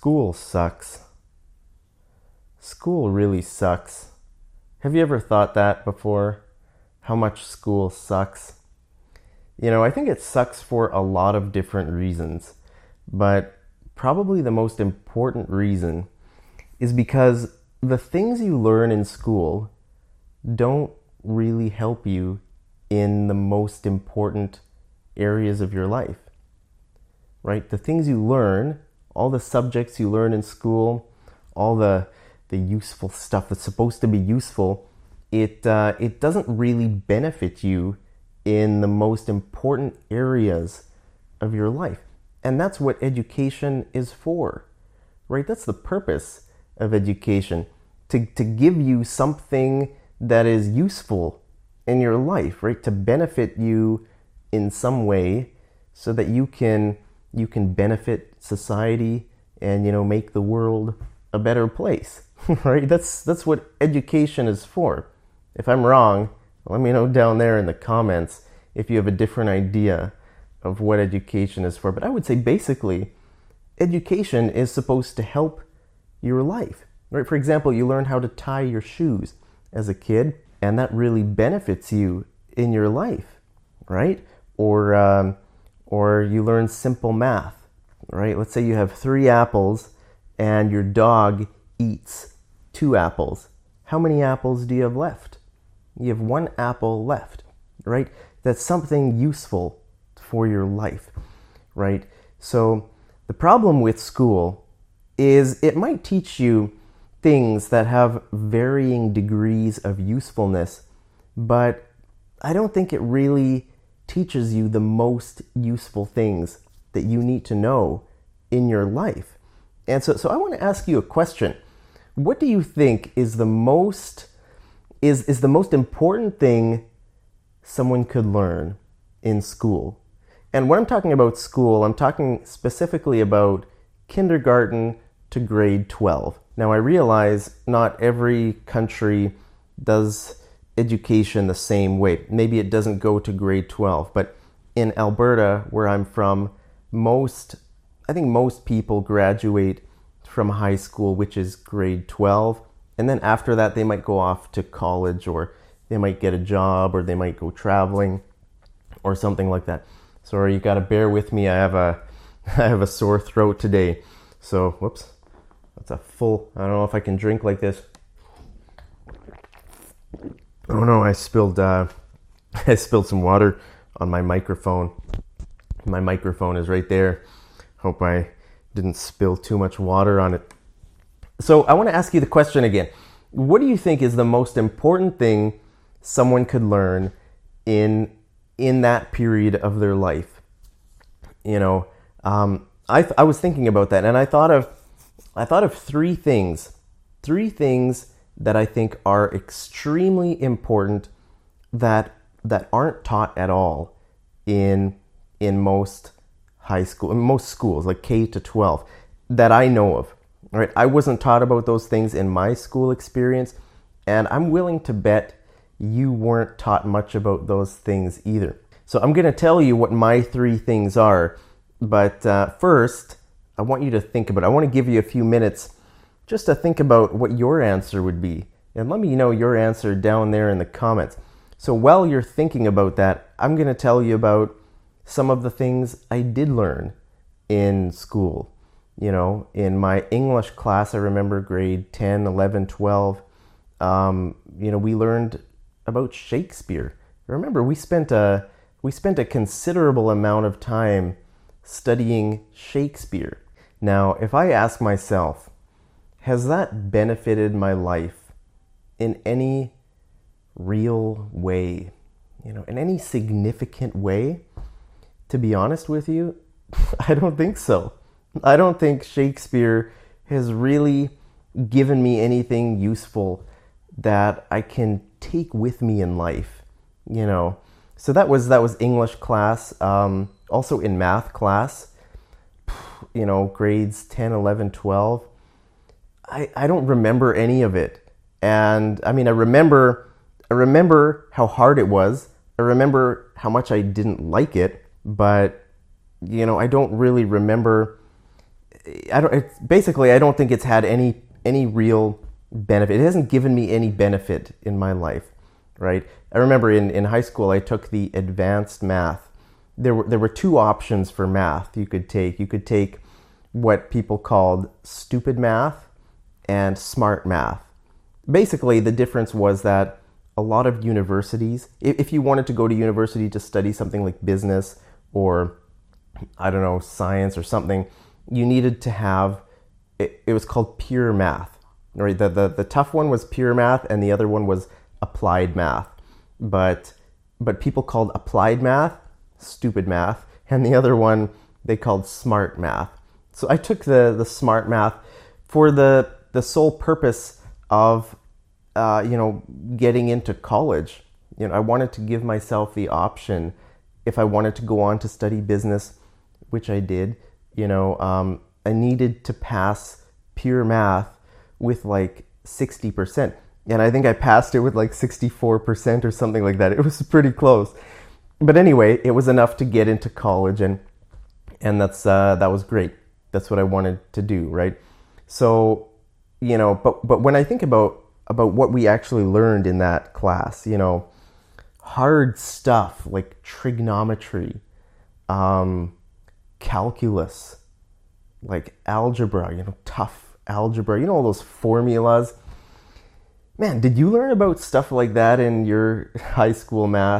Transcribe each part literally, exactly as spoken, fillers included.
School sucks. School really sucks. Have you ever thought that before? How much school sucks? You know, I think it sucks for a lot of different reasons, but probably the most important reason is because the things you learn in school don't really help you in the most important areas of your life, right? The things you learn, all the subjects you learn in school, all the the useful stuff that's supposed to be useful, it uh, it doesn't really benefit you in the most important areas of your life. And that's what education is for, right? That's the purpose of education, to, to give you something that is useful in your life, right? To benefit you in some way so that you can you can benefit society and, you know, make the world a better place, right? That's that's what education is for. If I'm wrong, let me know down there in the comments if you have a different idea of what education is for. But I would say basically, education is supposed to help your life, right? For example, you learn how to tie your shoes as a kid, and that really benefits you in your life, right? Or um, or you learn simple math, right? Let's say you have three apples and your dog eats two apples. How many apples do you have left? You have one apple left, right? That's something useful for your life, right? So the problem with school is it might teach you things that have varying degrees of usefulness, but I don't think it really teaches you the most useful things that you need to know in your life. And so, so I want to ask you a question. What do you think is the most is, is the most important thing someone could learn in school? And when I'm talking about school, I'm talking specifically about kindergarten to grade twelve. Now, I realize not every country does education the same way. Maybe it doesn't go to grade twelve, but in Alberta, where I'm from, most, I think most people graduate from high school, which is grade twelve. And then after that, they might go off to college, or they might get a job, or they might go traveling or something like that. Sorry, you gotta bear with me. I have a, I have a sore throat today. So, whoops. That's a full, I don't know if I can drink like this. Oh no, I spilled, uh, I spilled some water on my microphone. My microphone is right there. Hope I didn't spill too much water on it. So I want to ask you the question again. What do you think is the most important thing someone could learn in, in that period of their life? You know, um, I, th- I was thinking about that, and I thought of I thought of three things, three things that I think are extremely important that that aren't taught at all in in most high school, in most schools, like K to twelve, that I know of. Right? I wasn't taught about those things in my school experience, and I'm willing to bet you weren't taught much about those things either. So I'm going to tell you what my three things are, but uh, first, I want you to think about it. I want to give you a few minutes just to think about what your answer would be. And let me know your answer down there in the comments. So while you're thinking about that, I'm going to tell you about some of the things I did learn in school. You know, in my English class, I remember grade ten, eleven, twelve, um, you know, we learned about Shakespeare. Remember, we spent a, we spent a considerable amount of time studying Shakespeare. Now, if I ask myself, has that benefited my life in any real way, you know, in any significant way? To be honest with you, I don't think so. I don't think Shakespeare has really given me anything useful that I can take with me in life, you know. So that was that was English class. Um, also in math class, you know, grades ten, eleven, twelve. I, I don't remember any of it. And I mean, I remember, I remember how hard it was. I remember how much I didn't like it, but, you know, I don't really remember I don't. It's, basically, I don't think it's had any any real benefit. It hasn't given me any benefit in my life, right? I remember in, in high school, I took the advanced math. There were there were two options for math you could take. You could take what people called stupid math and smart math. Basically, the difference was that a lot of universities, if you wanted to go to university to study something like business or, I don't know, science or something, you needed to have, it, it was called pure math, right? The, the, the tough one was pure math and the other one was applied math. But, but people called applied math stupid math, and the other one they called smart math. So I took the, the smart math for the, the sole purpose of, uh, you know, getting into college. You know, I wanted to give myself the option if I wanted to go on to study business, which I did. You know, um, I needed to pass pure math with like sixty percent. And I think I passed it with like sixty-four percent or something like that. It was pretty close. But anyway, it was enough to get into college, and and that's uh, that was great. That's what I wanted to do, right? So, you know, but but when I think about about what we actually learned in that class, you know, hard stuff like trigonometry, um, calculus, like algebra, you know, tough algebra, you know, all those formulas. Man, did you learn about stuff like that in your high school math?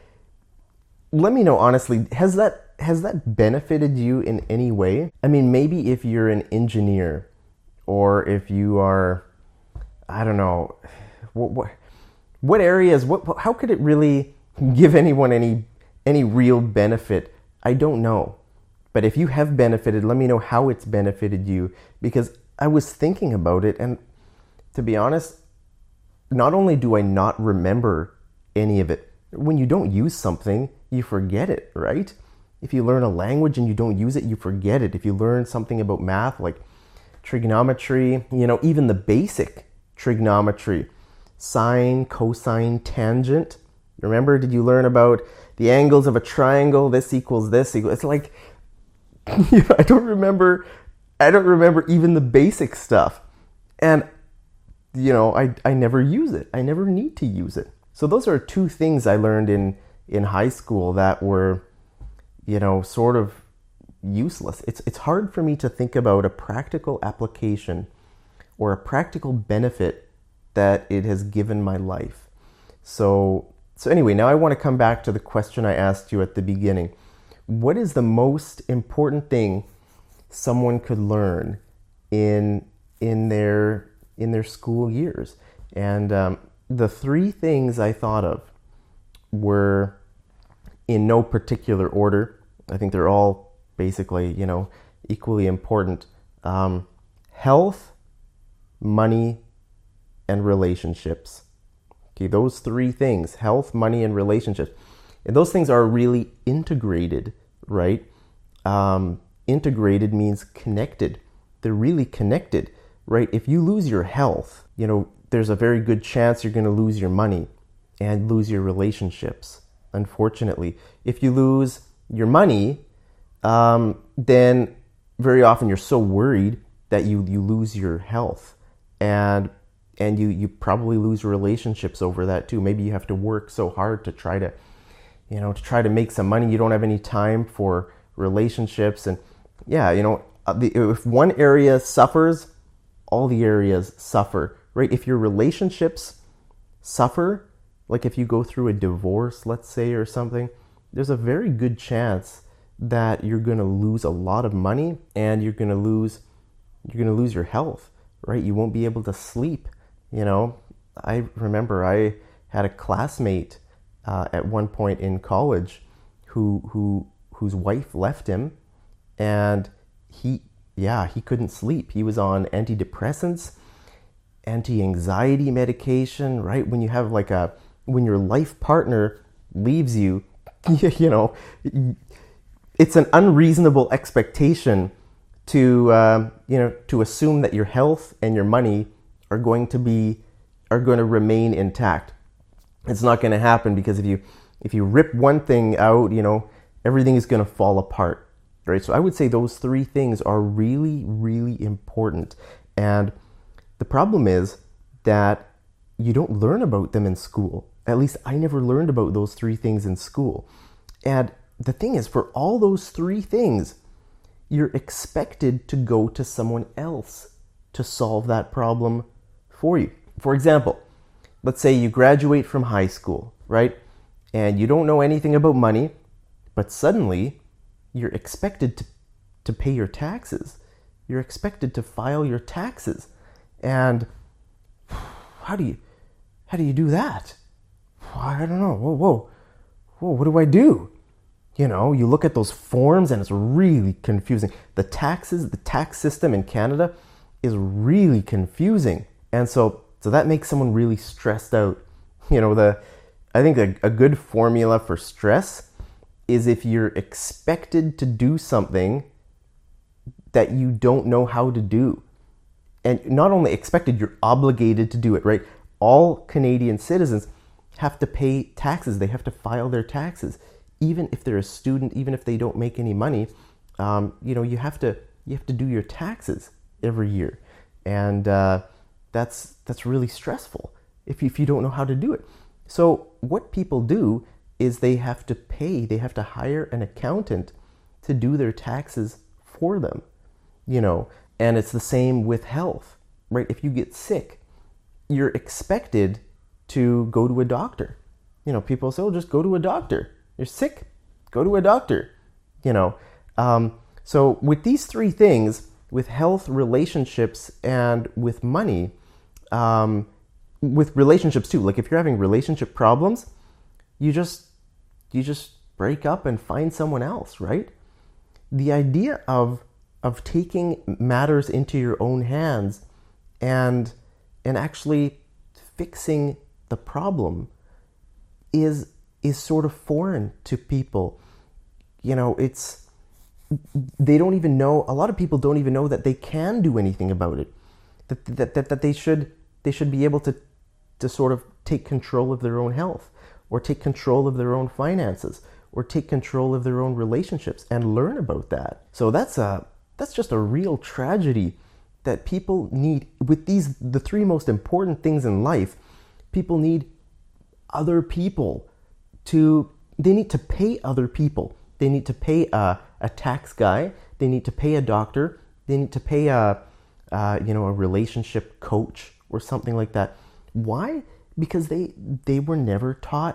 Let me know honestly, has that has that benefited you in any way? I mean, maybe if you're an engineer, or if you are, I don't know, what what, what areas, what how could it really give anyone any any real benefit? I don't know. But if you have benefited, let me know how it's benefited you, because I was thinking about it, and to be honest, not only do I not remember any of it, when you don't use something, you forget it, right? If you learn a language and you don't use it, you forget it. If you learn something about math, like trigonometry, you know, even the basic trigonometry, sine, cosine, tangent. Remember, did you learn about the angles of a triangle? This equals this equals, it's like, you know, I don't remember, I don't remember even the basic stuff. And, you know, I, I never use it. I never need to use it. So those are two things I learned in, in high school that were, you know, sort of useless. It's, it's hard for me to think about a practical application or a practical benefit that it has given my life. So, so anyway, now I want to come back to the question I asked you at the beginning. What is the most important thing someone could learn in, in their, in their school years? And um, the three things I thought of were in no particular order. I think they're all basically, you know, equally important. Um, health, money, and relationships. Okay, those three things, health, money, and relationships. And those things are really integrated, right? Um, integrated means connected. They're really connected, right? If you lose your health, you know, there's a very good chance you're going to lose your money and lose your relationships, unfortunately. If you lose your money, um, then very often you're so worried that you, you lose your health. And and you, you probably lose relationships over that too. Maybe you have to work so hard to try to, you know, to try to make some money. You don't have any time for relationships. And yeah, you know, if one area suffers, all the areas suffer, right? If your relationships suffer, like if you go through a divorce, let's say, or something, there's a very good chance that you're going to lose a lot of money and you're going to lose, you're going to lose your health, right? You won't be able to sleep. You know, I remember I had a classmate uh, at one point in college who who whose wife left him, and he yeah he couldn't sleep. He was on antidepressants, anti-anxiety medication, right? When you have like a when your life partner leaves you, you know, it's an unreasonable expectation to uh, you know to assume that your health and your money are going to be are going to remain intact. It's not going to happen, because if you if you rip one thing out, you know, everything is going to fall apart. right? So I would say those three things are really, really important. And the problem is that you don't learn about them in school. At least I never learned about those three things in school. And the thing is, for all those three things, you're expected to go to someone else to solve that problem for you. For example, let's say you graduate from high school, right? And you don't know anything about money, but suddenly you're expected to, to pay your taxes. You're expected to file your taxes. And how do you how do you do that? I don't know. Whoa, whoa, whoa, what do I do? You know, you look at those forms and it's really confusing. The taxes, the tax system in Canada is really confusing. And so so that makes someone really stressed out. You know, the I think a, a good formula for stress is if you're expected to do something that you don't know how to do. And not only expected, you're obligated to do it, right? All Canadian citizens have to pay taxes. They have to file their taxes. Even if they're a student, even if they don't make any money, um, you know, you have to you have to do your taxes every year. And uh, that's that's really stressful if you, if you don't know how to do it. So what people do is they have to pay, they have to hire an accountant to do their taxes for them, you know. And it's the same with health, right? If you get sick, you're expected to go to a doctor. You know, people say, oh, just go to a doctor. You're sick, go to a doctor, you know. Um, so with these three things, with health, relationships, and with money, um, with relationships too, like if you're having relationship problems, you just, you just break up and find someone else, right? The idea of of taking matters into your own hands and and actually fixing the problem is is sort of foreign to people. You know, it's they don't even know, a lot of people don't even know that they can do anything about it. That that that, that they should they should be able to to sort of take control of their own health, or take control of their own finances, or take control of their own relationships and learn about that. So that's a That's just a real tragedy that people need. With these, the three most important things in life, people need other people to, they need to pay other people. They need to pay a, a tax guy. They need to pay a doctor. They need to pay a, uh, you know, a relationship coach or something like that. Why? Because they, they were never taught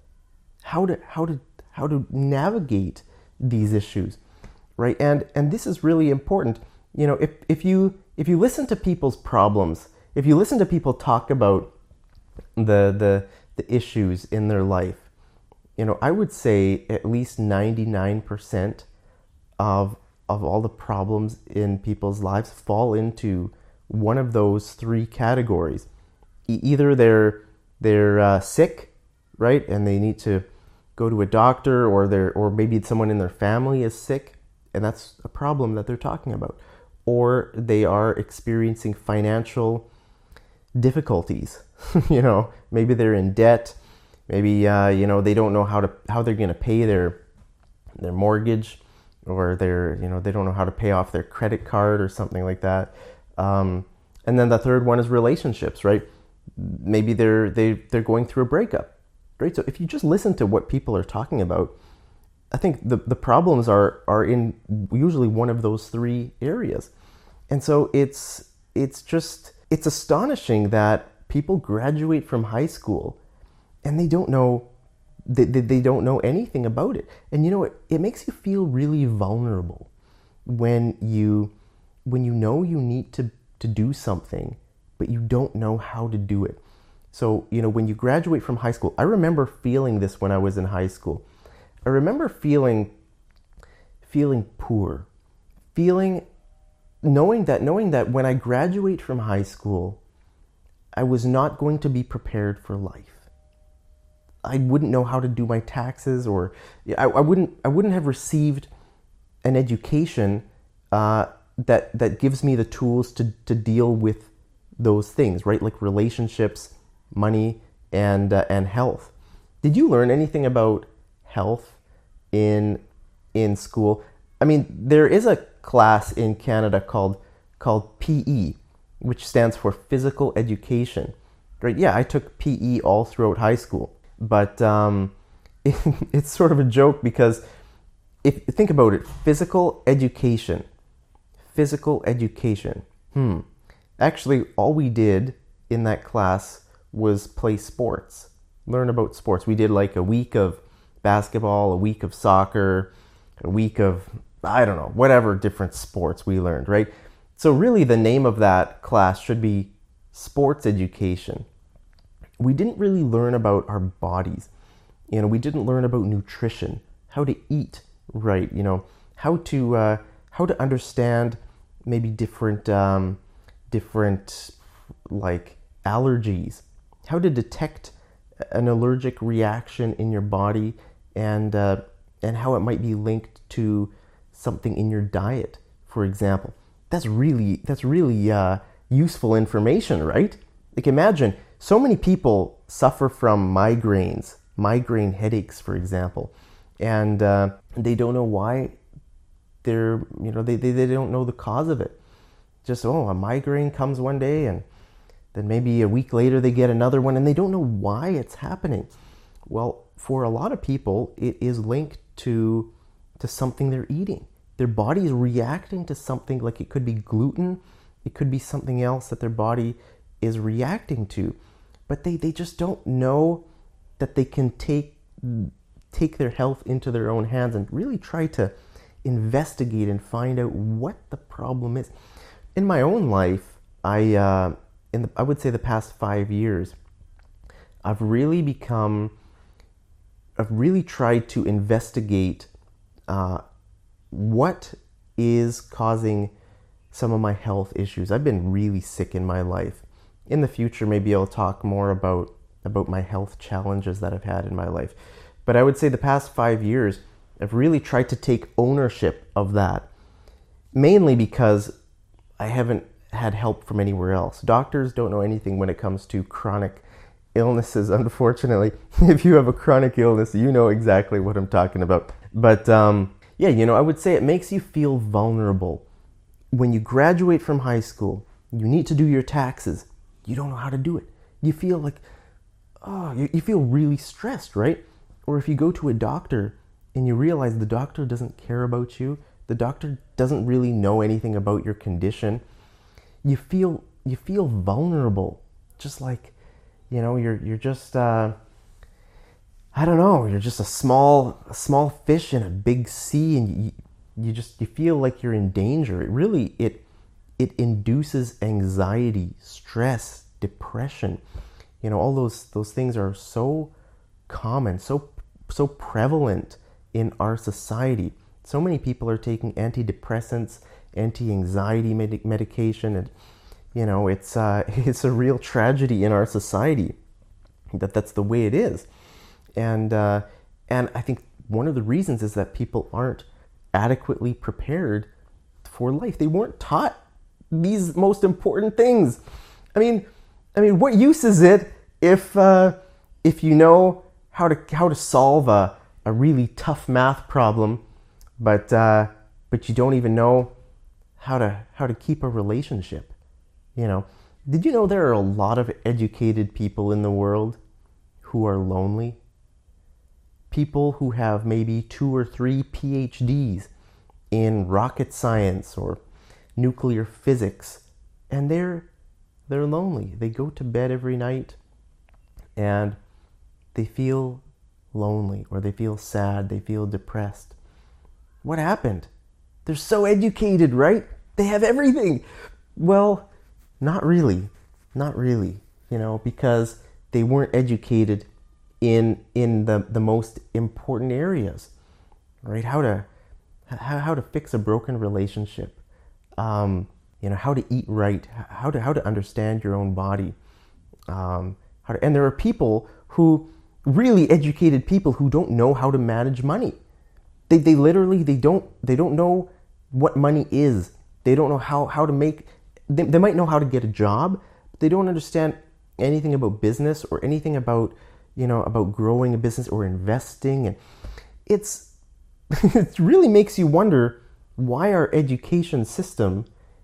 how to, how to, how to navigate these issues. Right, and and this is really important. You know, if if you if you listen to people's problems, if you listen to people talk about the the the issues in their life, you know, I would say at least ninety-nine percent of of all the problems in people's lives fall into one of those three categories. E- either they're they're uh, sick, right, and they need to go to a doctor, or they're or maybe someone in their family is sick, and that's a problem that they're talking about. Or they are experiencing financial difficulties. You know, maybe they're in debt. Maybe uh, you know, they don't know how to how they're going to pay their their mortgage, or they're you know they don't know how to pay off their credit card or something like that. Um, and then the third one is relationships, right? Maybe they're they they're going through a breakup, right? So if you just listen to what people are talking about, I think the, the problems are are in usually one of those three areas. And so it's it's just it's astonishing that people graduate from high school and they don't know they, they, they don't know anything about it. And you know, it, it makes you feel really vulnerable when you when you know you need to, to do something, but you don't know how to do it. So, you know, when you graduate from high school, I remember feeling this when I was in high school. I remember feeling feeling poor, feeling knowing that knowing that when I graduate from high school, I was not going to be prepared for life. I wouldn't know how to do my taxes, or I, I wouldn't I wouldn't have received an education uh, that that gives me the tools to to deal with those things, right? Like relationships, money, and uh, and health. Did you learn anything about health in in school? I mean, there is a class in Canada called called P E, which stands for physical education. Right? Yeah, I took P E all throughout high school, but um, it, it's sort of a joke because if think about it, physical education, physical education. Hmm. Actually, all we did in that class was play sports, learn about sports. We did like a week of basketball, a week of soccer, a week of, I don't know, whatever different sports we learned, right? So really the name of that class should be sports education. We didn't really learn about our bodies. You know, we didn't learn about nutrition, how to eat right, you know, how to uh, how to understand maybe different um, different like allergies, how to detect an allergic reaction in your body, and uh, and how it might be linked to something in your diet, for example. That's really that's really uh, useful information, right? Like imagine so many people suffer from migraines, migraine headaches, for example, and uh, they don't know why. They're you know they, they they don't know the cause of it. Just oh, a migraine comes one day and then maybe a week later they get another one and they don't know why it's happening. Well, for a lot of people, it is linked to to something they're eating. Their body is reacting to something, like it could be gluten, it could be something else that their body is reacting to. But they, they just don't know that they can take take their health into their own hands and really try to investigate and find out what the problem is. In my own life, I uh, in the, I would say the past five years, I've really become, I've really tried to investigate uh, what is causing some of my health issues. I've been really sick in my life. In the future, maybe I'll talk more about, about my health challenges that I've had in my life. But I would say the past five years, I've really tried to take ownership of that, mainly because I haven't had help from anywhere else. Doctors don't know anything when it comes to chronic illnesses, unfortunately. If you have a chronic illness, you know exactly what I'm talking about. But um, yeah, you know, I would say it makes you feel vulnerable. When you graduate from high school, you need to do your taxes. You don't know how to do it. You feel like, oh, you, you feel really stressed, right? Or if you go to a doctor and you realize the doctor doesn't care about you, the doctor doesn't really know anything about your condition, you feel you feel vulnerable. Just like, you know, you're you're just uh, I don't know, you're just a small a small fish in a big sea, and you you just you feel like you're in danger. It really it it induces anxiety, stress, depression. You know, all those those things are so common, so so prevalent in our society. So many people are taking antidepressants, anti-anxiety med- medication, and you know, it's uh, it's a real tragedy in our society that that's the way it is. And uh, and I think one of the reasons is that people aren't adequately prepared for life. They weren't taught these most important things. I mean, I mean, what use is it if uh, if you know how to how to solve a, a really tough math problem, but uh, but you don't even know how to how to keep a relationship? You know, did you know there are a lot of educated people in the world who are lonely? People who have maybe two or three P H Ds in rocket science or nuclear physics, and they're they're lonely. They go to bed every night and they feel lonely, or they feel sad, they feel depressed. What happened? They're so educated, right? They have everything. Well, not really. Not really, you know, because they weren't educated in in the, the most important areas, right? How to how, how to fix a broken relationship, um, you know, how to eat right, how to how to understand your own body, um, how to, and there are people who really educated people who don't know how to manage money. They they literally they don't they don't know what money is. They don't know how how to make. They, they might know how to get a job, but they don't understand anything about business or anything about, you know, about growing a business or investing. And it's it really makes you wonder why our education system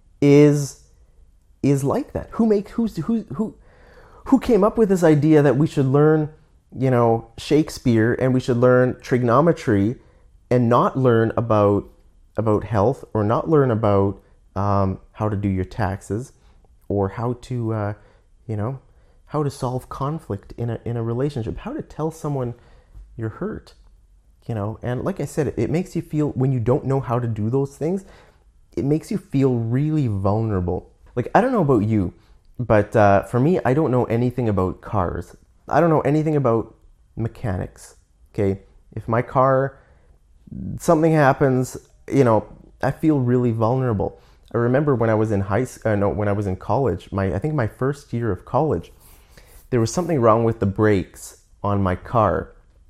is is like that. Who makes who's who who who came up with this idea that we should learn, you know, Shakespeare and we should learn trigonometry and not learn about about health, or not learn about um, how to do your taxes, or how to uh, you know how to solve conflict in a in a relationship, how to tell someone you're hurt, you know. And like I said, it, it makes you feel, when you don't know how to do those things, it makes you feel really vulnerable. Like, I don't know about you, but uh, for me, I don't know anything about cars. I don't know anything about mechanics. Okay, if my car, something happens, you know, I feel really vulnerable. I remember when I was in high school, uh, no, when I was in college, my I think my first year of college, there was something wrong with the brakes on my car,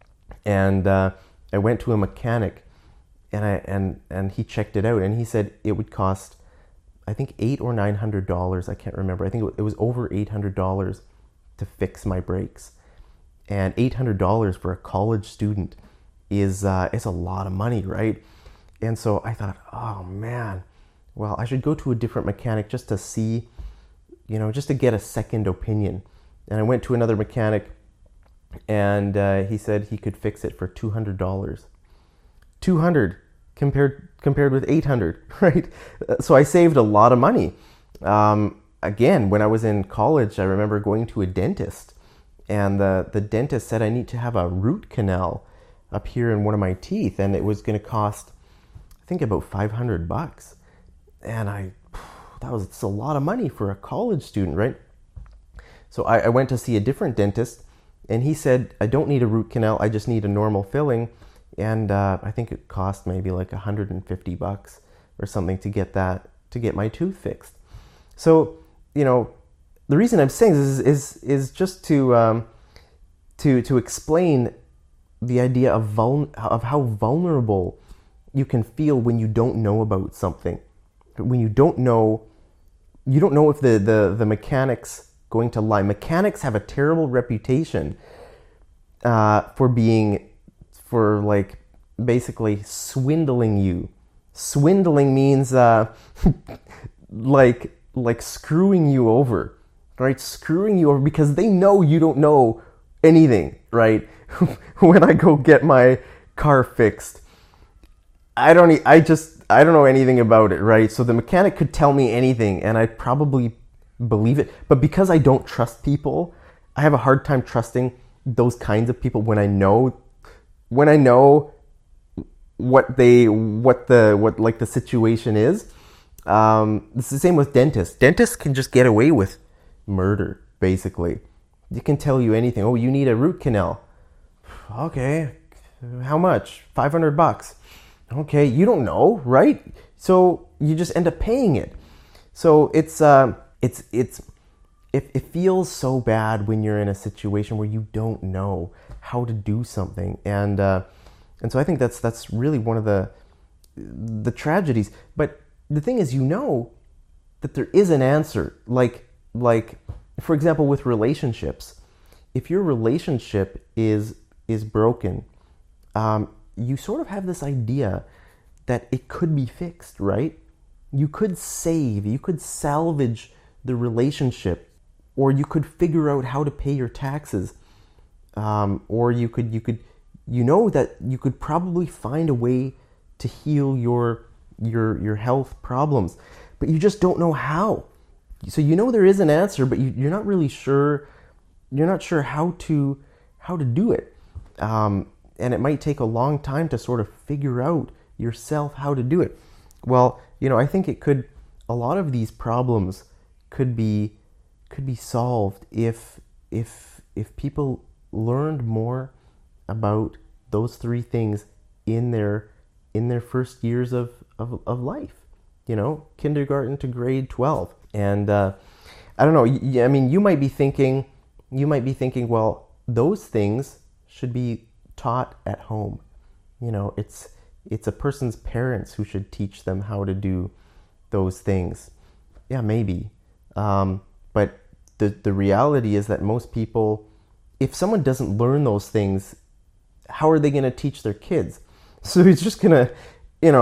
and uh, I went to a mechanic, and I and and he checked it out, and he said it would cost, I think eight or nine hundred dollars. I can't remember. I think it was over eight hundred dollars to fix my brakes, and eight hundred dollars for a college student is uh, is a lot of money, right? And so I thought, oh man, well, I should go to a different mechanic just to see, you know, just to get a second opinion. And I went to another mechanic, and uh, he said he could fix it for two hundred dollars. two hundred dollars compared compared with eight hundred dollars, right? So I saved a lot of money. Um, again, when I was in college, I remember going to a dentist, and the, the dentist said I need to have a root canal up here in one of my teeth, and it was going to cost, I think, about five hundred bucks. And I, that was it's a lot of money for a college student, right? So I, I went to see a different dentist, and he said, I don't need a root canal, I just need a normal filling. And uh, I think it cost maybe like one hundred fifty bucks or something to get that, to get my tooth fixed. So, you know, the reason I'm saying this is is, is just to um, to to explain the idea of vul- of how vulnerable you can feel when you don't know about something. When you don't know, you don't know if the, the, the mechanic's going to lie. Mechanics have a terrible reputation uh, for being, for like basically swindling you. Swindling means uh, like like screwing you over, right? Screwing you over because they know you don't know anything, right? When I go get my car fixed, I don't. I just. I don't know anything about it, right? So the mechanic could tell me anything, and I'd probably believe it. But because I don't trust people, I have a hard time trusting those kinds of people when I know, when I know what they, what the, what like the situation is. Um, it's the same with dentists. Dentists can just get away with murder, basically. They can tell you anything. Oh, you need a root canal. Okay, how much? five hundred bucks. Okay, you don't know, right? So you just end up paying it. So it's uh, it's it's it, it feels so bad when you're in a situation where you don't know how to do something, and uh, and so I think that's that's really one of the the tragedies. But the thing is, you know that there is an answer. Like like for example, with relationships, if your relationship is is broken, um, you sort of have this idea that it could be fixed, right? You could save, you could salvage the relationship, or you could figure out how to pay your taxes, um, or you could, you could, you know that you could probably find a way to heal your your your health problems, but you just don't know how. So you know there is an answer, but you, you're not really sure. You're not sure how to how to do it. Um, And it might take a long time to sort of figure out yourself how to do it. Well, you know, I think it could, a lot of these problems could be could be solved if if if people learned more about those three things in their in their first years of, of, of life. You know, kindergarten to grade twelve. And uh, I don't know, I mean, you might be thinking, you might be thinking, well, those things should be taught at home. You know, it's it's a person's parents who should teach them how to do those things. Yeah, maybe. Um, but the the reality is that most people, if someone doesn't learn those things, how are they going to teach their kids? So it's just going to, you know,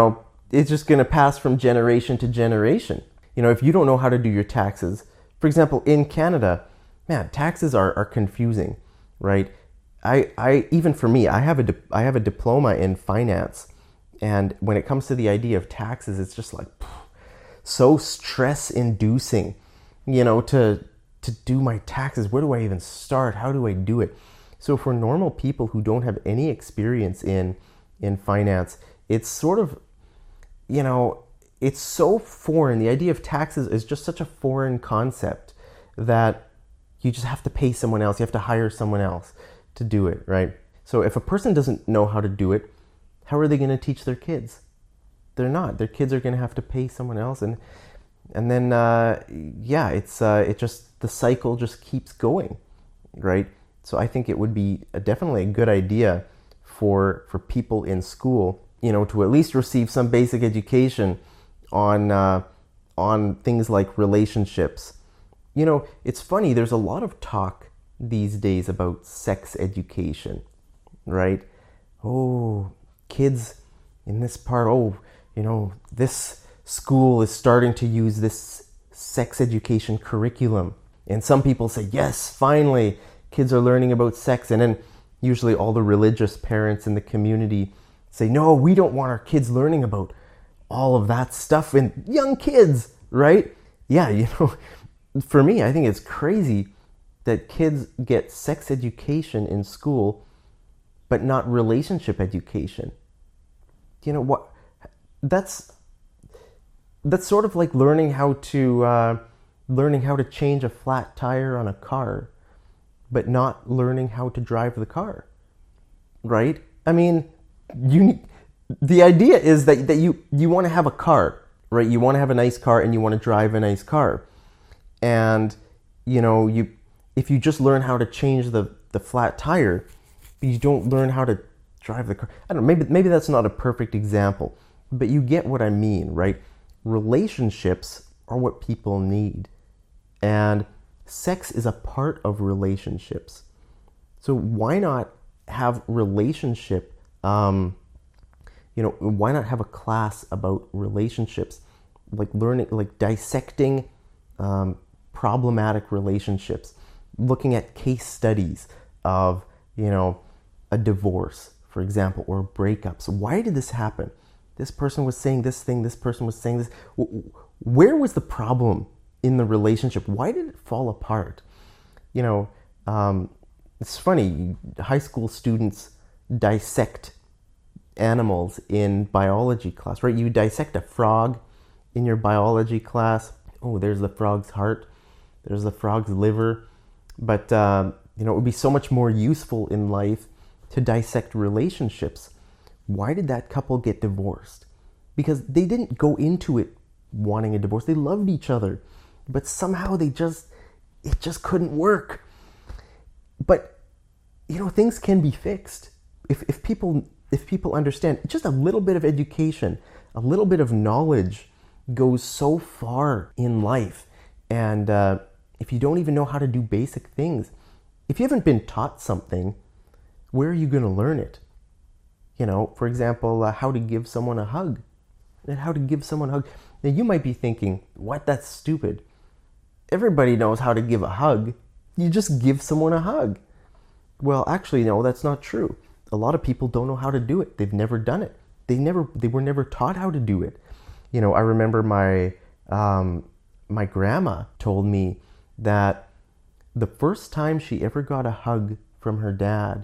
it's just going to pass from generation to generation. You know, if you don't know how to do your taxes, for example, in Canada, man, taxes are, are confusing, right? I, I even for me, I have a di- I have a diploma in finance, and when it comes to the idea of taxes, it's just like phew, so stress-inducing, you know, to to do my taxes. Where do I even start? How do I do it? So for normal people who don't have any experience in in finance, it's sort of, you know, it's so foreign. The idea of taxes is just such a foreign concept that you just have to pay someone else. You have to hire someone else to do it, right? So if a person doesn't know how to do it, how are they going to teach their kids? They're not. Their kids are going to have to pay someone else, and and then uh, yeah, it's uh, it just the cycle just keeps going, right? So I think it would be a, definitely a good idea for for people in school, you know, to at least receive some basic education on uh, on things like relationships. You know, it's funny. There's a lot of talk these days about sex education, right? Oh, kids in this part, oh, you know, this school is starting to use this sex education curriculum. And some people say, yes, finally, kids are learning about sex. And then usually all the religious parents in the community say, no, we don't want our kids learning about all of that stuff in young kids, right? Yeah, you know, for me, I think it's crazy that kids get sex education in school, but not relationship education. You know what? That's that's sort of like learning how to uh, learning how to change a flat tire on a car, but not learning how to drive the car, right? I mean, you need, the idea is that that you you want to have a car, right? You want to have a nice car and you want to drive a nice car, and you know you. If you just learn how to change the, the flat tire, but you don't learn how to drive the car. I don't know, maybe maybe that's not a perfect example, but you get what I mean, right? Relationships are what people need. And sex is a part of relationships. So why not have relationship, um, you know, why not have a class about relationships? Like learning, like dissecting um, problematic relationships. Looking at case studies of, you know, a divorce, for example, or breakups. Why did this happen? This person was saying this thing, this person was saying this. Where was the problem in the relationship? Why did it fall apart? You know, um, it's funny, high school students dissect animals in biology class, right? You dissect a frog in your biology class. Oh, there's the frog's heart. There's the frog's liver. But, um, you know, it would be so much more useful in life to dissect relationships. Why did that couple get divorced? Because they didn't go into it wanting a divorce. They loved each other. But somehow they just, it just couldn't work. But, you know, things can be fixed. If, if people, if people understand, just a little bit of education, a little bit of knowledge goes so far in life. And, uh, if you don't even know how to do basic things, if you haven't been taught something, where are you going to learn it? You know, for example, uh, how to give someone a hug. And how to give someone a hug. Now you might be thinking, what, that's stupid. Everybody knows how to give a hug. You just give someone a hug. Well, actually, no, that's not true. A lot of people don't know how to do it. They've never done it. They never, they were never taught how to do it. You know, I remember my, um, my grandma told me that the first time she ever got a hug from her dad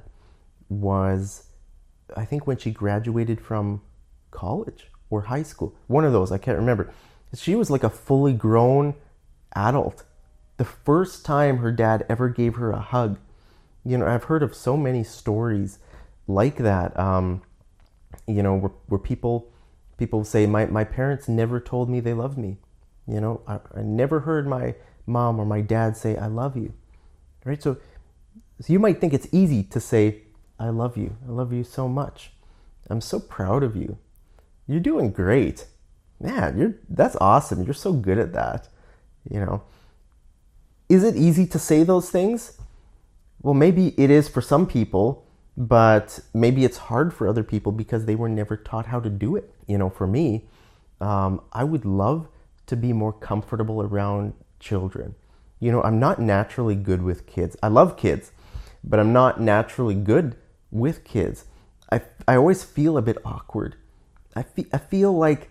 was, I think, when she graduated from college or high school. One of those, I can't remember. She was like a fully grown adult. The first time her dad ever gave her a hug. You know, I've heard of so many stories like that, um, you know, where, where people people say, my, my parents never told me they loved me. You know, I, I never heard my mom or my dad say, I love you, right? So, so you might think it's easy to say, I love you. I love you so much. I'm so proud of you. You're doing great. Man, you're, that's awesome. You're so good at that. You know, is it easy to say those things? Well, maybe it is for some people, but maybe it's hard for other people because they were never taught how to do it. You know, for me, Um, I would love to be more comfortable around children. You know, I'm not naturally good with kids. I love kids, but I'm not naturally good with kids. I, I always feel a bit awkward. I feel, I feel like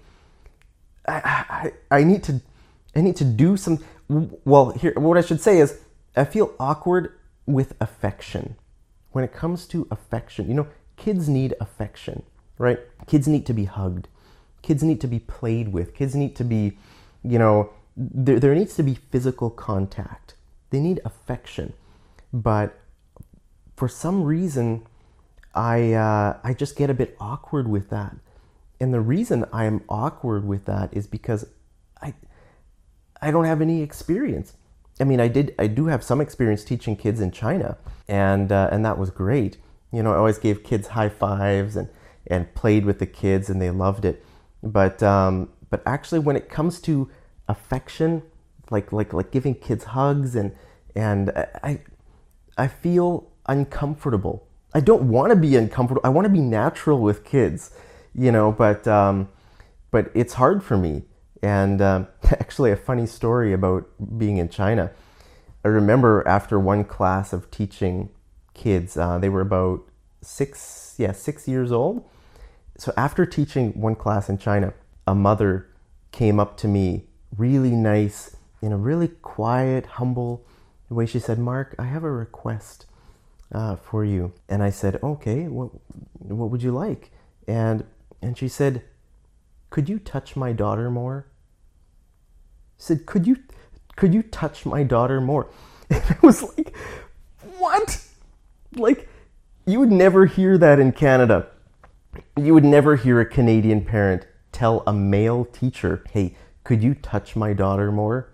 I, I, I need to I need to do some. Well, here, what I should say is I feel awkward with affection. When it comes to affection, you know, kids need affection, right? Kids need to be hugged. Kids need to be played with. Kids need to be, you know, there, there needs to be physical contact. They need affection. But for some reason, I uh, I just get a bit awkward with that. And the reason I am awkward with that is because I I don't have any experience. I mean, I did I do have some experience teaching kids in China, and uh, and that was great. You know, I always gave kids high fives and and played with the kids, and they loved it. But um, but actually, when it comes to affection, like like like giving kids hugs and and I I feel uncomfortable. I don't want to be uncomfortable. I want to be natural with kids, you know. But um, but it's hard for me. And um, actually, a funny story about being in China. I remember after one class of teaching kids, uh, they were about six, yeah, six years old. So after teaching one class in China, a mother came up to me, really nice, in a really quiet, humble way. She said, "Mark, I have a request uh, for you." And I said, "Okay, what, what would you like?" And and she said, "Could you touch my daughter more?" She said, "Could you, could you touch my daughter more?" And I was like, "What?" Like, you would never hear that in Canada. You would never hear a Canadian parent tell a male teacher, "Hey, could you touch my daughter more?"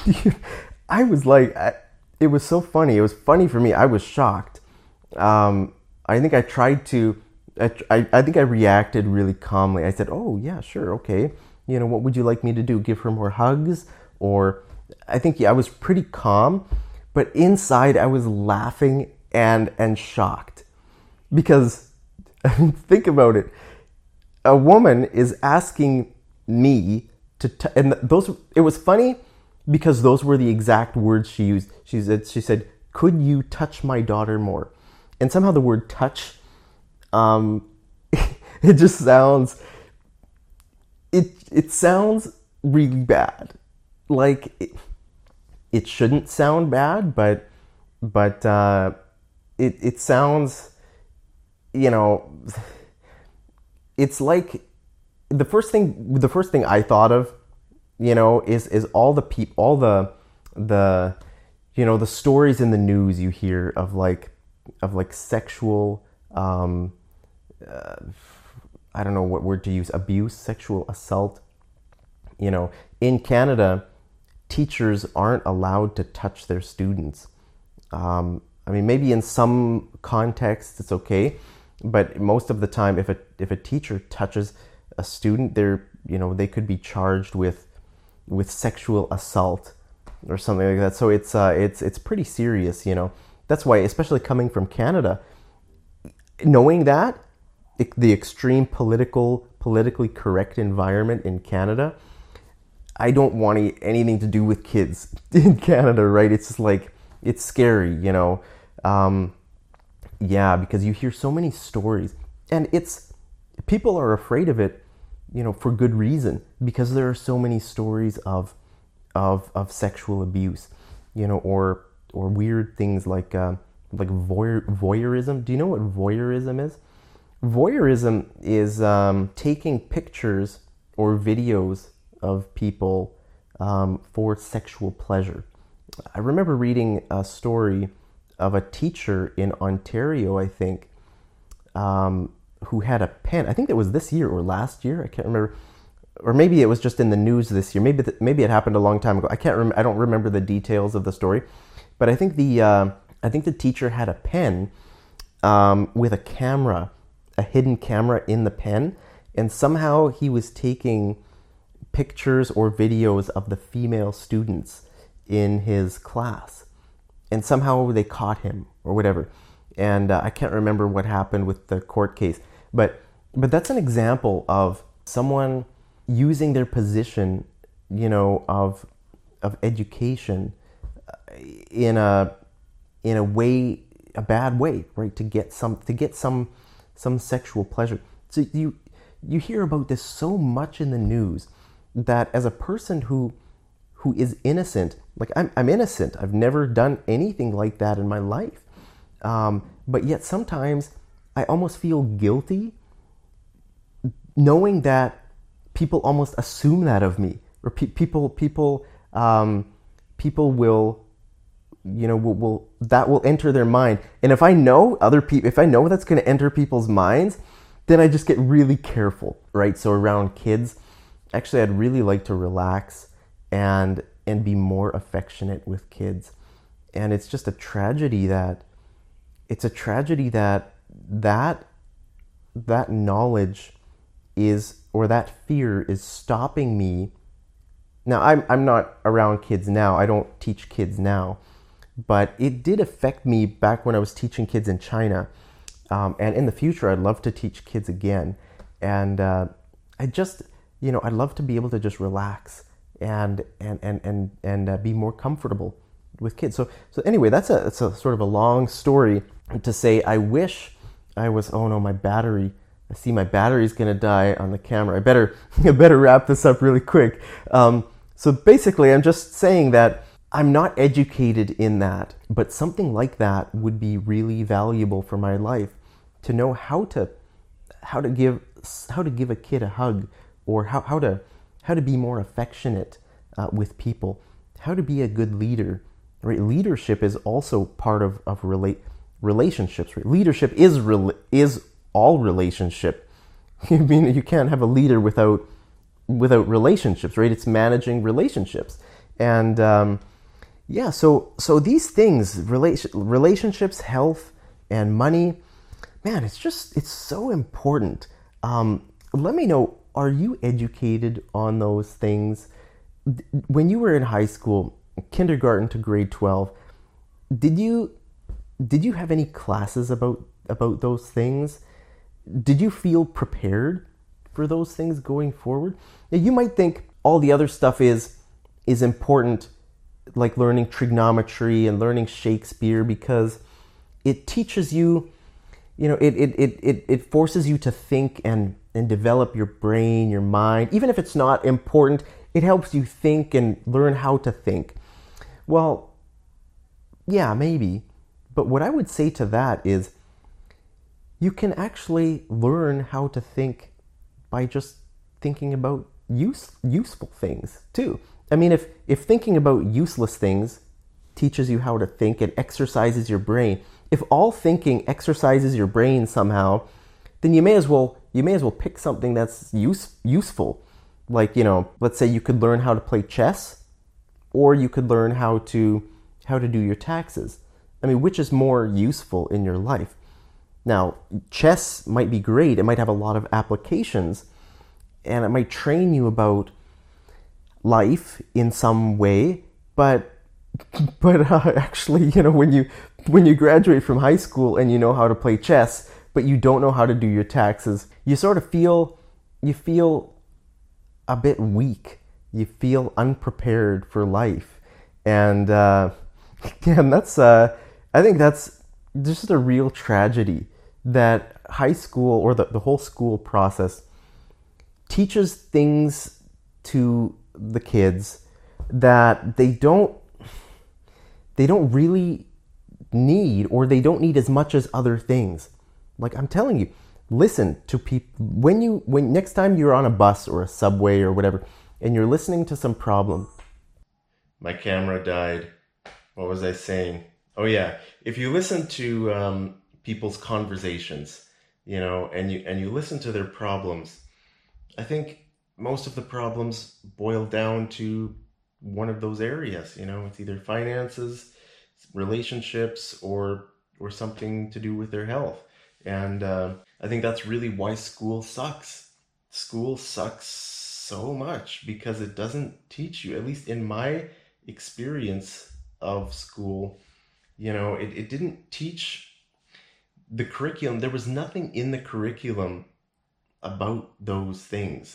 I was like, I, it was so funny. It was funny for me. I was shocked. Um, I think I tried to, I, I, I think I reacted really calmly. I said, "Oh, yeah, sure, okay. You know, what would you like me to do? Give her more hugs?" Or I think, yeah, I was pretty calm, but inside I was laughing and and shocked. Because, I mean, think about it. A woman is asking me to, t- and those, it was funny because those were the exact words she used. She said, she said, "Could you touch my daughter more?" And somehow the word touch, um, it just sounds, it it sounds really bad. Like, it, it shouldn't sound bad, but, but uh, it it sounds, you know, it's like the first thing the first thing I thought of, you know, is is all the peop, all the the you know, the stories in the news you hear of like of like sexual um uh, I don't know what word to use, abuse, sexual assault. You know, in Canada, teachers aren't allowed to touch their students. Um, I mean, maybe in some contexts it's okay, but most of the time, if a if a teacher touches a student, they're, you know, they could be charged with with sexual assault or something like that. So it's uh, it's it's pretty serious, you know. That's why, especially coming from Canada, knowing that it, the extreme political, politically correct environment in Canada, I don't want any, anything to do with kids in Canada, right? It's just like, it's scary, you know. Um, yeah, because you hear so many stories, and it's, people are afraid of it, you know, for good reason, because there are so many stories of of of sexual abuse, you know, or or weird things like uh, like voyeur, voyeurism. Do you know what voyeurism is? Voyeurism is um, taking pictures or videos of people um, for sexual pleasure. I remember reading a story of a teacher in Ontario, I think, um, who had a pen. I think it was this year or last year. I can't remember. Or maybe it was just in the news this year. Maybe the, maybe it happened a long time ago. I can't rem- I don't remember the details of the story. But I think the uh, I think the teacher had a pen um, with a camera, a hidden camera in the pen, and somehow he was taking pictures or videos of the female students in his class, and somehow they caught him or whatever. And uh, I can't remember what happened with the court case, but but that's an example of someone using their position, you know, of of education in a in a way, a bad way, right? To get some to get some some sexual pleasure. So you you hear about this so much in the news that as a person who who is innocent, like I'm I'm innocent. I've never done anything like that in my life. Um, but yet sometimes I almost feel guilty knowing that people almost assume that of me, or pe- people people um, people will, you know, will, will that will enter their mind. And if I know other people, if I know that's going to enter people's minds, then I just get really careful, right? So around kids, actually, I'd really like to relax and and be more affectionate with kids. And it's just a tragedy that it's a tragedy that that that knowledge is, or that fear is stopping me. Now, I'm I'm not around kids now. I don't teach kids now, but it did affect me back when I was teaching kids in China. Um, and in the future, I'd love to teach kids again. And uh, I just, you know, I'd love to be able to just relax and and and and and uh, be more comfortable with kids. So so anyway, that's a it's a sort of a long story to say I wish I was. Oh no, my battery. I see my battery's gonna die on the camera. I better I better wrap this up really quick. Um, so basically, I'm just saying that I'm not educated in that, but something like that would be really valuable for my life, to know how to how to give how to give a kid a hug, or how, how to how to be more affectionate uh, with people, how to be a good leader. Right? Leadership is also part of of relate relationships. Right? Leadership is re- is all relationship. I mean, you can't have a leader without without relationships, right? It's managing relationships, and um, yeah. So so these things, relation relationships, health, and money. Man, it's just it's so important. Um, let me know. Are you educated on those things? When you were in high school, kindergarten to grade twelve, did you did you have any classes about about those things? Did you feel prepared for those things going forward? Now, you might think all the other stuff is is important, like learning trigonometry and learning Shakespeare, because it teaches you, you know, it it it it, it forces you to think and and develop your brain, your mind. Even if it's not important, it helps you think and learn how to think. Well, yeah, maybe. But what I would say to that is, you can actually learn how to think by just thinking about use, useful things too. I mean, if, if thinking about useless things teaches you how to think and exercises your brain, if all thinking exercises your brain somehow, then you may as well you may as well pick something that's use, useful. Like, you know, let's say you could learn how to play chess, or you could learn how to how to do your taxes. I mean, which is more useful in your life? Now, chess might be great. It might have a lot of applications, and it might train you about life in some way. But, but uh, actually, you know, when you when you graduate from high school and you know how to play chess, but you don't know how to do your taxes, you sort of feel you feel a bit weak. You feel unprepared for life, and uh, yeah, and that's uh, I think that's just a real tragedy that high school, or the, the whole school process, teaches things to the kids that they don't they don't really need, or they don't need as much as other things. Like, I'm telling you, listen to people when you when next time you're on a bus or a subway or whatever, and you're listening to some problem. My camera died. What was I saying? Oh yeah, if you listen to um, people's conversations, you know, and you and you listen to their problems, I think most of the problems boil down to one of those areas. You know, it's either finances, relationships, or or something to do with their health. And uh, I think that's really why school sucks. School sucks so much because it doesn't teach you, at least in my experience of school, you know, it, it didn't teach the curriculum. There was nothing in the curriculum about those things.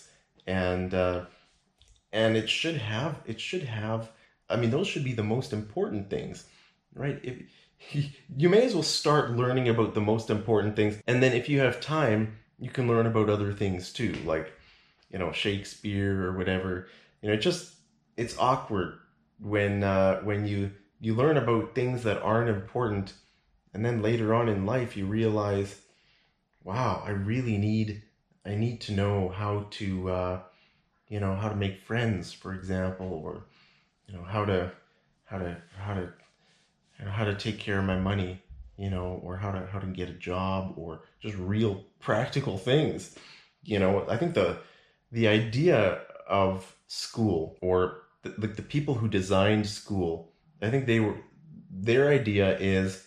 and uh, and it should have it should have. I mean, those should be the most important things, right? If you may as well start learning about the most important things, and then if you have time, you can learn about other things too, like, you know, Shakespeare or whatever. You know, it just it's awkward when uh, when you you learn about things that aren't important, and then later on in life you realize, wow, I really need I need to know how to uh, you know, how to make friends, for example, or, you know, how to how to how to you know, how to take care of my money, you know, or how to how to get a job, or just real practical things. You know, I think the the idea of school, or the, the, the people who designed school, I think they were their idea is,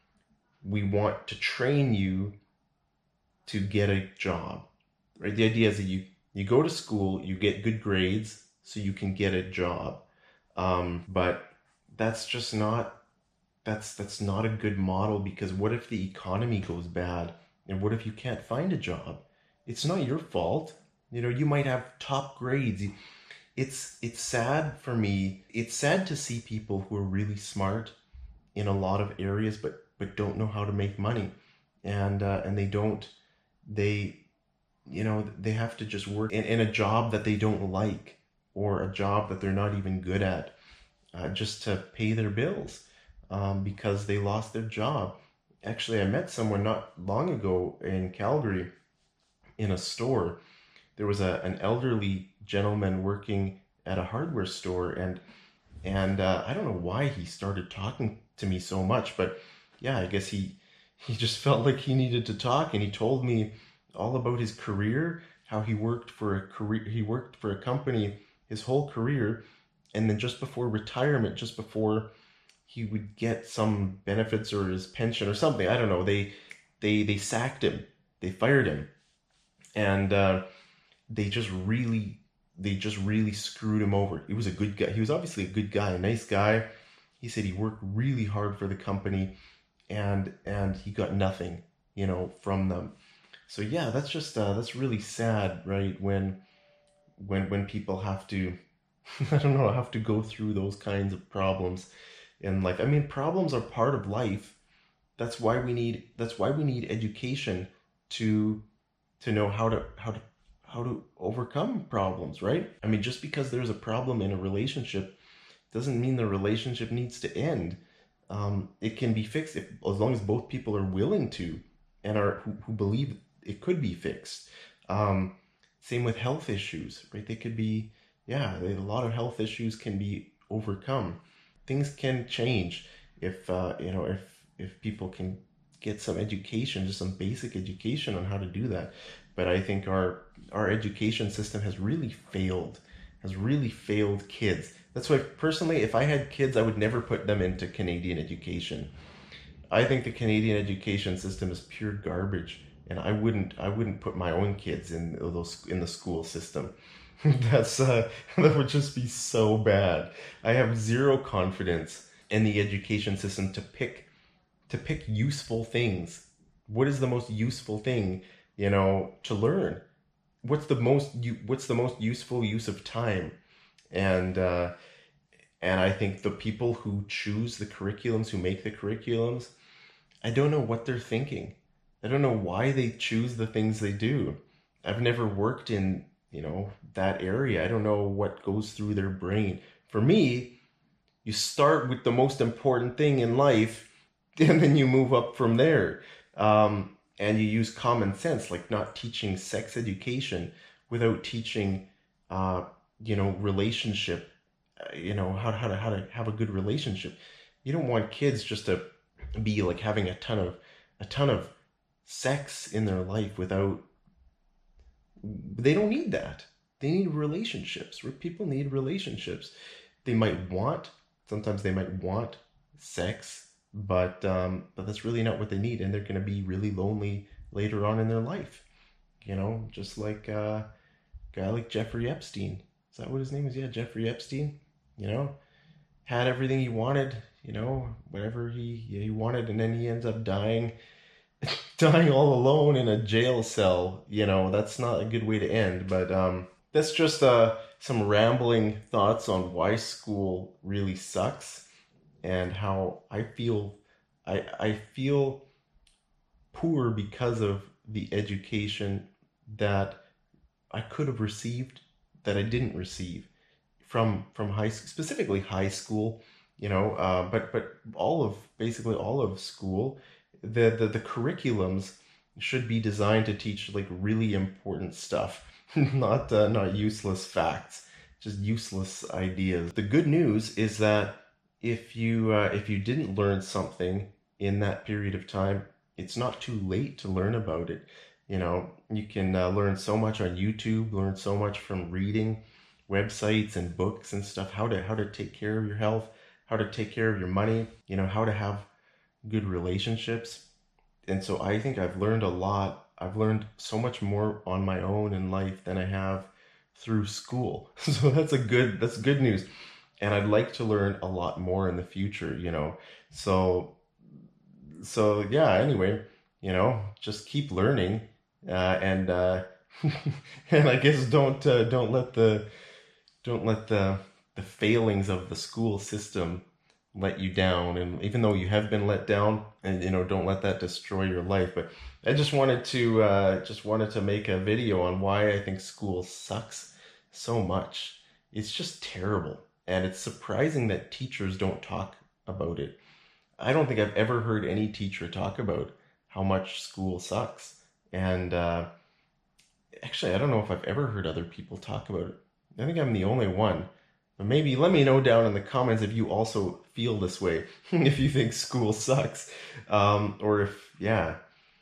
we want to train you to get a job, right? The idea is that you you go to school, you get good grades so you can get a job, um, but that's just not that's that's not a good model, because what if the economy goes bad, and what if you can't find a job? It's not your fault. You know, you might have top grades. It's it's sad for me. It's sad to see people who are really smart in a lot of areas, but but don't know how to make money, and uh, and they don't they you know they have to just work in, in a job that they don't like, or a job that they're not even good at, uh, just to pay their bills, um, because they lost their job. Actually, I met someone not long ago in Calgary in a store. There was a an elderly gentleman working at a hardware store, and and uh, I don't know why he started talking to me so much, but yeah, I guess he he just felt like he needed to talk, and he told me all about his career, how he worked for a career he worked for a company his whole career, and then just before retirement, just before he would get some benefits or his pension or something, I don't know, they they they sacked him, they fired him, and uh, they just really they just really screwed him over. He was a good guy. He was obviously a good guy, a nice guy. He said he worked really hard for the company, and and he got nothing, you know, from them. So yeah, that's just uh, that's really sad, right? When when when people have to, I don't know, have to go through those kinds of problems in life. I mean, problems are part of life. That's why we need that's why we need education to to know how to how to how to overcome problems, right? I mean, just because there's a problem in a relationship doesn't mean the relationship needs to end. Um, it can be fixed if, as long as both people are willing to, and are who, who believe it could be fixed. Um, same with health issues, right? They could be, yeah, they, a lot of health issues can be overcome. Things can change if uh, you know if if people can get some education, just some basic education on how to do that. But I think our our education system has really failed, has really failed kids. That's why, personally, if I had kids, I would never put them into Canadian education. I think the Canadian education system is pure garbage, and I wouldn't I wouldn't put my own kids in those in the school system. That's uh, that would just be so bad. I have zero confidence in the education system to pick to pick useful things. What is the most useful thing, you know, to learn? What's the most what's the most useful use of time? And uh, and I think the people who choose the curriculums, who make the curriculums, I don't know what they're thinking. I don't know why they choose the things they do. I've never worked in, you know, that area. I don't know what goes through their brain. For me, you start with the most important thing in life, and then you move up from there. Um, and you use common sense, like not teaching sex education without teaching, uh, you know, relationship, uh, you know, how, how to how to have a good relationship. You don't want kids just to be like having a ton of a ton of sex in their life without. They don't need that. They need relationships. People need relationships. They might want sometimes they might want sex, but um, but that's really not what they need, and they're going to be really lonely later on in their life. You know, just like uh, a guy like Jeffrey Epstein. Is that what his name is? Yeah, Jeffrey Epstein. You know, had everything he wanted. You know, whatever he he wanted, and then he ends up dying, dying all alone in a jail cell. You know, that's not a good way to end. But um, that's just uh, some rambling thoughts on why school really sucks and how I feel. I I feel poor because of the education that I could have received that I didn't receive from from high specifically high school, you know, uh, but but all of basically all of school, the, the the curriculums should be designed to teach like really important stuff, not uh, not useless facts, just useless ideas. The good news is that if you uh, if you didn't learn something in that period of time, it's not too late to learn about it. You know, you can uh, learn so much on YouTube, learn so much from reading websites and books and stuff, how to how to take care of your health, how to take care of your money, you know, how to have good relationships. And so I think I've learned a lot. I've learned so much more on my own in life than I have through school. So that's a good that's good news. And I'd like to learn a lot more in the future, you know. So so yeah, anyway, you know, just keep learning, uh, and uh, and I guess don't uh, don't let the don't let the the failings of the school system let you down. And even though you have been let down, and you know, don't let that destroy your life. But I just wanted to uh, just wanted to make a video on why I think school sucks so much. It's just terrible, and it's surprising that teachers don't talk about it. I don't think I've ever heard any teacher talk about how much school sucks. And uh, actually, I don't know if I've ever heard other people talk about it. I think I'm the only one. But maybe let me know down in the comments if you also feel this way, if you think school sucks, um, or if, yeah,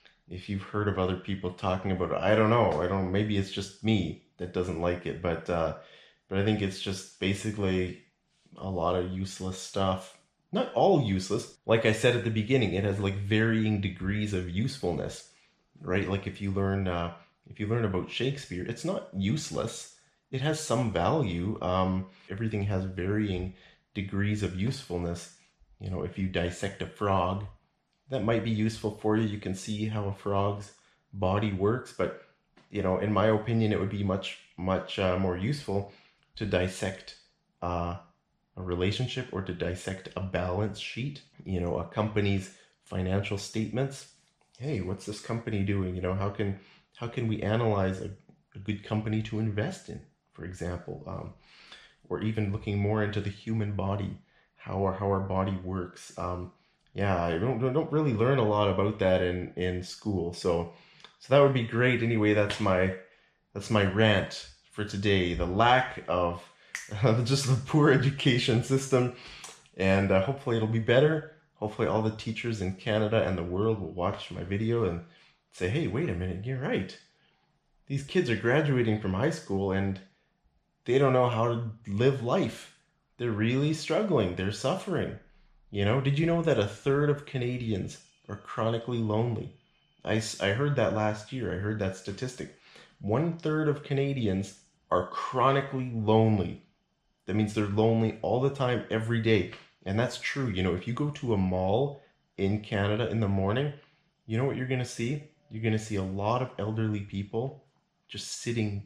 if you've heard of other people talking about it. I don't know. I don't. Maybe it's just me that doesn't like it, but uh, but I think it's just basically a lot of useless stuff. Not all useless. Like I said at the beginning, it has like varying degrees of usefulness, right? Like if you learn uh, if you learn about Shakespeare, it's not useless. It has some value. Um, everything has varying degrees of usefulness. You know, if you dissect a frog, that might be useful for you. You can see how a frog's body works, but you know, in my opinion, it would be much much uh, more useful to dissect uh, a relationship, or to dissect a balance sheet, you know, a company's financial statements. Hey, what's this company doing? You know, how can how can we analyze a, a good company to invest in, for example, um, or even looking more into the human body, how our how our body works. Um, yeah, I don't don't really learn a lot about that in in school, so so that would be great. Anyway, that's my that's my rant for today. The lack of Uh, just the poor education system, and uh, hopefully it'll be better. Hopefully all the teachers in Canada and the world will watch my video and say, hey, wait a minute, you're right. These kids are graduating from high school and they don't know how to live life. They're really struggling. They're suffering. You know, did you know that a third of Canadians are chronically lonely? I, I heard that last year. I heard that statistic. One third of Canadians are chronically lonely. That means they're lonely all the time, every day. And that's true. You know, if you go to a mall in Canada in the morning, you know what you're going to see? You're going to see a lot of elderly people just sitting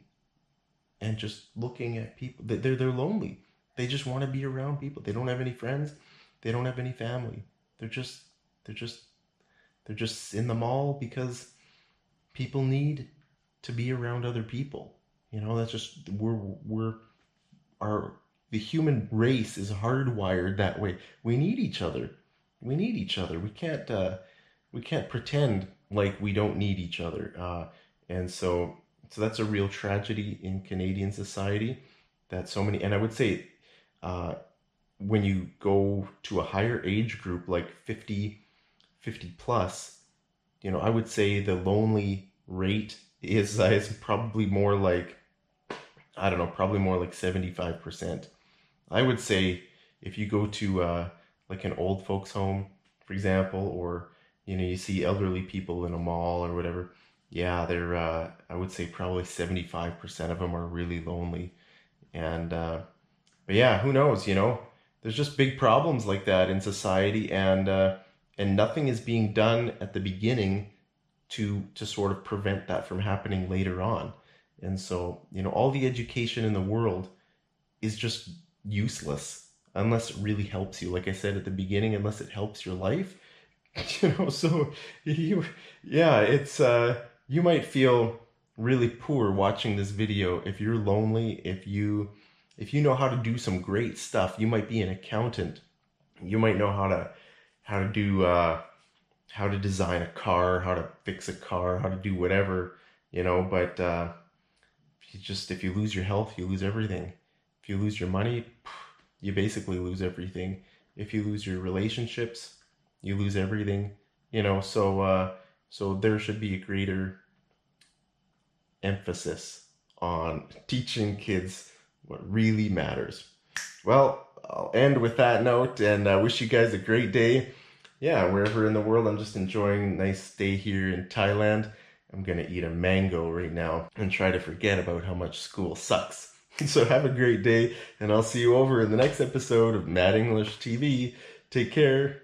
and just looking at people. They're, they're lonely. They just want to be around people. They don't have any friends. They don't have any family. They're just, they're just, they're just in the mall because people need to be around other people. You know, that's just, we're, we're, our, the human race is hardwired that way. We need each other. We need each other. We can't uh, we can't pretend like we don't need each other. Uh, and so so that's a real tragedy in Canadian society, that so many. And I would say uh, when you go to a higher age group, like fifty, fifty plus, you know, I would say the lonely rate is uh, is probably more like, I don't know, probably more like seventy-five percent. I would say if you go to uh, like an old folks home, for example, or, you know, you see elderly people in a mall or whatever, yeah, they're, uh, I would say probably seventy-five percent of them are really lonely. And, uh, but yeah, who knows, you know, there's just big problems like that in society, and, uh, and nothing is being done at the beginning to, to sort of prevent that from happening later on. And so, you know, all the education in the world is just useless unless it really helps you. Like I said at the beginning, unless it helps your life, you know. So you, yeah, it's uh, you might feel really poor watching this video if you're lonely. If you, if you know how to do some great stuff, you might be an accountant. You might know how to, how to do, uh, how to design a car, how to fix a car, how to do whatever, you know. But uh, you just, if you lose your health, you lose everything. If you lose your money, you basically lose everything. If you lose your relationships, you lose everything, you know. So uh, so there should be a greater emphasis on teaching kids what really matters. Well, I'll end with that note, and I uh, wish you guys a great day. Yeah, wherever in the world. I'm just enjoying a nice day here in Thailand. I'm gonna eat a mango right now and try to forget about how much school sucks. So have a great day, and I'll see you over in the next episode of Mad English T V. Take care.